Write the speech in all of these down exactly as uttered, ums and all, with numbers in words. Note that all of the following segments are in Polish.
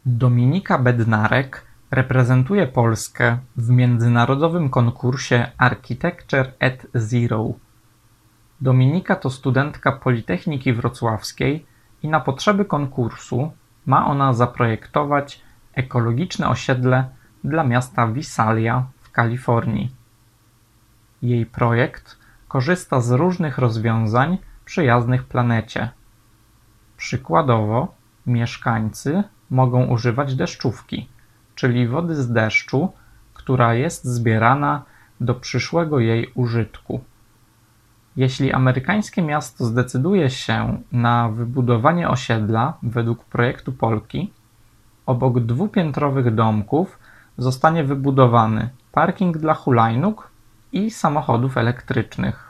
Dominika Bednarek reprezentuje Polskę w międzynarodowym konkursie Architecture at Zero. Dominika to studentka Politechniki Wrocławskiej i na potrzeby konkursu ma ona zaprojektować ekologiczne osiedle dla miasta Visalia w Kalifornii. Jej projekt korzysta z różnych rozwiązań przyjaznych planecie. Przykładowo mieszkańcy mogą używać deszczówki, czyli wody z deszczu, która jest zbierana do przyszłego jej użytku. Jeśli amerykańskie miasto zdecyduje się na wybudowanie osiedla według projektu Polki, obok dwupiętrowych domków zostanie wybudowany parking dla hulajnóg i samochodów elektrycznych.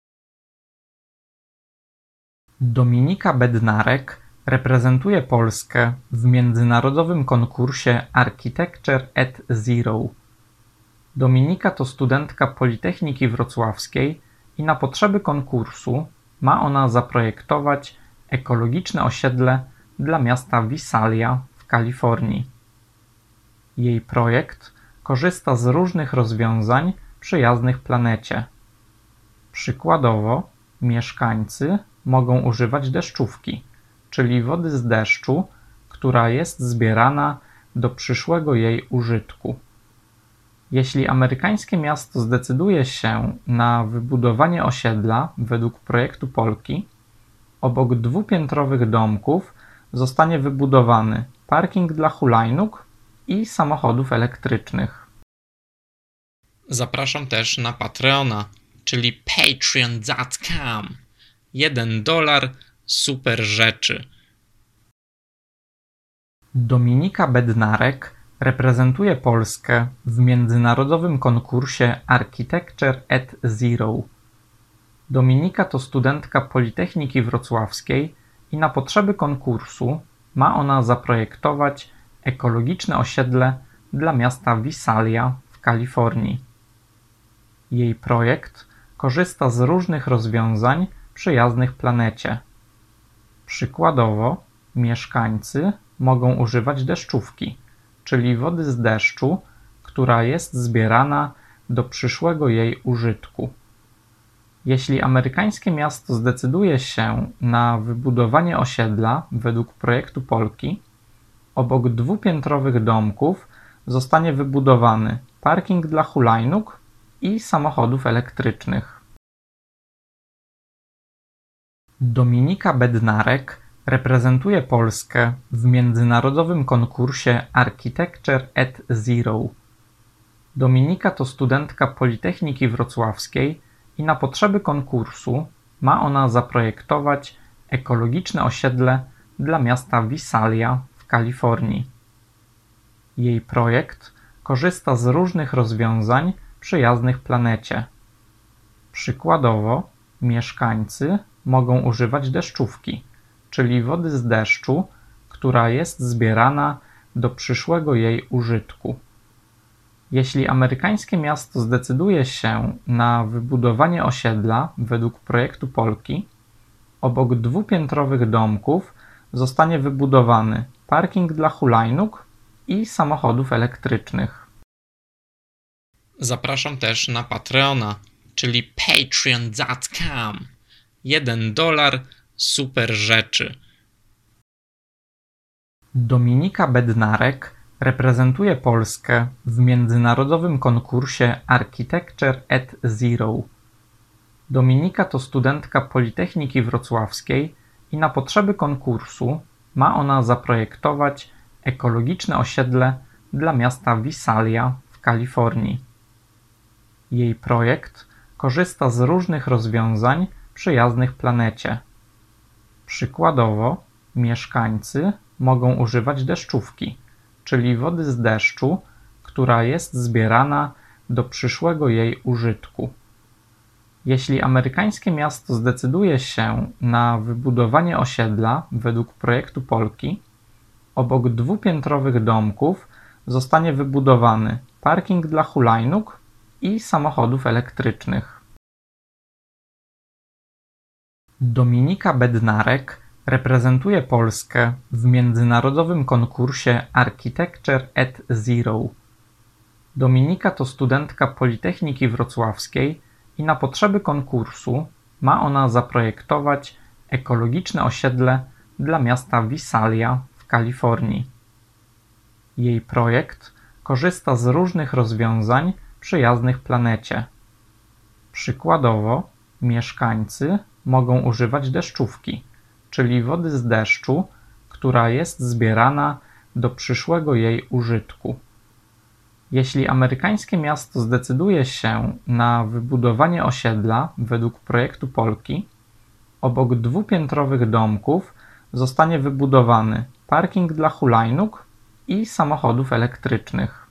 Dominika Bednarek reprezentuje Polskę w międzynarodowym konkursie Architecture at Zero. Dominika to studentka Politechniki Wrocławskiej i na potrzeby konkursu ma ona zaprojektować ekologiczne osiedle dla miasta Visalia w Kalifornii. Jej projekt korzysta z różnych rozwiązań przyjaznych planecie. Przykładowo mieszkańcy mogą używać deszczówki, czyli wody z deszczu, która jest zbierana do przyszłego jej użytku. Jeśli amerykańskie miasto zdecyduje się na wybudowanie osiedla według projektu Polki, obok dwupiętrowych domków zostanie wybudowany parking dla hulajnóg i samochodów elektrycznych. Zapraszam też na Patreona, czyli patreon kropka com. Jeden dolar, super rzeczy. Dominika Bednarek reprezentuje Polskę w międzynarodowym konkursie Architecture at Zero. Dominika to studentka Politechniki Wrocławskiej i na potrzeby konkursu ma ona zaprojektować ekologiczne osiedle dla miasta Visalia w Kalifornii. Jej projekt korzysta z różnych rozwiązań przyjaznych planecie. Przykładowo mieszkańcy mogą używać deszczówki, czyli wody z deszczu, która jest zbierana do przyszłego jej użytku. Jeśli amerykańskie miasto zdecyduje się na wybudowanie osiedla według projektu Polki, obok dwupiętrowych domków zostanie wybudowany parking dla hulajnóg i samochodów elektrycznych. Dominika Bednarek reprezentuje Polskę w międzynarodowym konkursie Architecture at Zero. Dominika to studentka Politechniki Wrocławskiej i na potrzeby konkursu ma ona zaprojektować ekologiczne osiedle dla miasta Visalia w Kalifornii. Jej projekt korzysta z różnych rozwiązań przyjaznych planecie. Przykładowo mieszkańcy mogą używać deszczówki, czyli wody z deszczu, która jest zbierana do przyszłego jej użytku. Jeśli amerykańskie miasto zdecyduje się na wybudowanie osiedla według projektu Polki, obok dwupiętrowych domków zostanie wybudowany parking dla hulajnóg i samochodów elektrycznych. Zapraszam też na Patreona, czyli patreon kropka com. Jeden dolar, super rzeczy. Dominika Bednarek reprezentuje Polskę w międzynarodowym konkursie Architecture at Zero. Dominika to studentka Politechniki Wrocławskiej i na potrzeby konkursu ma ona zaprojektować ekologiczne osiedle dla miasta Visalia w Kalifornii. Jej projekt korzysta z różnych rozwiązań przyjaznych planecie. Przykładowo mieszkańcy mogą używać deszczówki, czyli wody z deszczu, która jest zbierana do przyszłego jej użytku. Jeśli amerykańskie miasto zdecyduje się na wybudowanie osiedla według projektu Polki, obok dwupiętrowych domków zostanie wybudowany parking dla hulajnóg i samochodów elektrycznych. Dominika Bednarek Reprezentuje Polskę w międzynarodowym konkursie Architecture at Zero. Dominika to studentka Politechniki Wrocławskiej i na potrzeby konkursu ma ona zaprojektować ekologiczne osiedle dla miasta Visalia w Kalifornii. Jej projekt korzysta z różnych rozwiązań przyjaznych planecie. Przykładowo, mieszkańcy mogą używać deszczówki, czyli wody z deszczu, która jest zbierana do przyszłego jej użytku. Jeśli amerykańskie miasto zdecyduje się na wybudowanie osiedla według projektu Polki, obok dwupiętrowych domków zostanie wybudowany parking dla hulajnóg i samochodów elektrycznych.